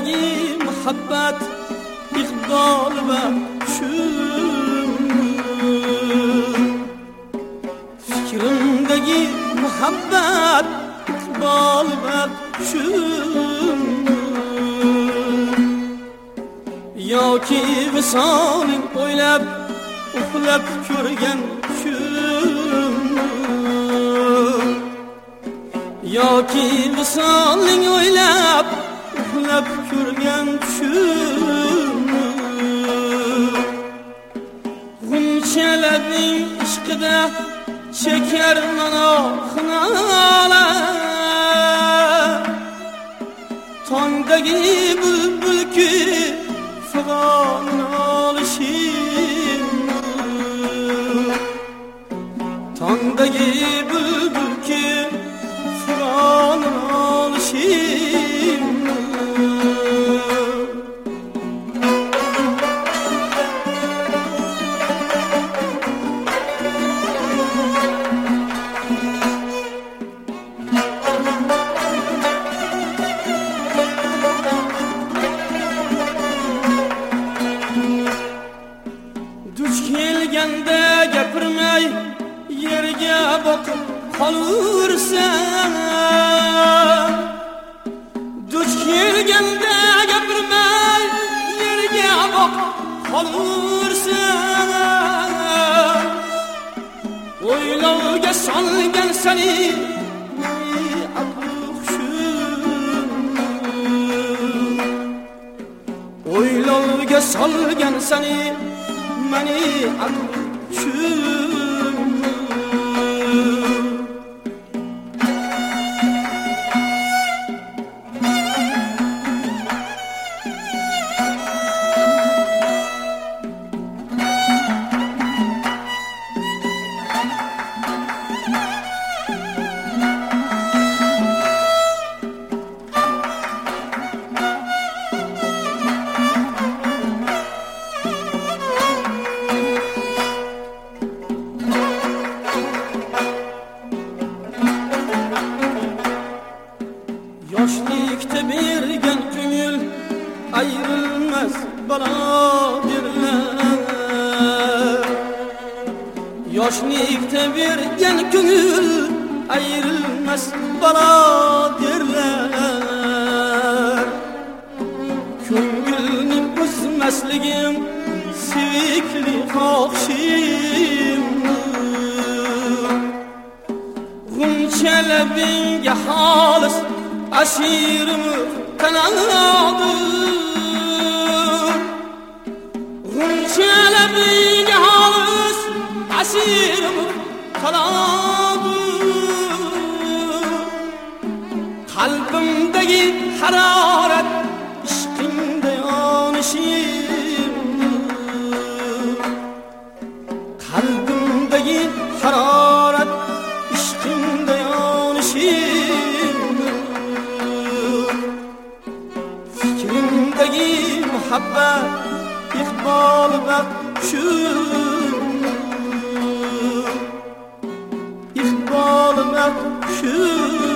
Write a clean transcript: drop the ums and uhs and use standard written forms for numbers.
fikrimdeki muhabbet iqbal ve şümür. Fikrimdeki muhabbet iqbal ve şümür. Yoki visolin o'ylab uxlab ko'rgan shumur. Yoki visolin o'ylab uxlab ko'rgan shumur. G'unchalarning ishqida chekar manohnalar. Tongdagi bulbulki figan olishim. Tongdagi bulbulki figan olishim. Duch kelganda gapirmay yerga boqib qolursan. Duch kelganda gapirmay yerga boqib qolursan. O'ylovga solgan seni o'ylovga solgan seni mani aqshum. Yoshlikda bergan ko'ngil ayrılmaz balodirlar. Yoshlikda bergan ko'ngil ayrılmaz balodirlar. Ko'ngilni buzmasligim sevikli xohishim. G'unchalarga xolis asirimi kanadım. G'unchalarga xolis asirimi kanadım. Qalbimdagi harorat ishqingda yonishim. Qalbimdagi harorat ishqingda yonishim. Fikrimdagi muhabbet iqbal ve şümür. İqbal ve şümür.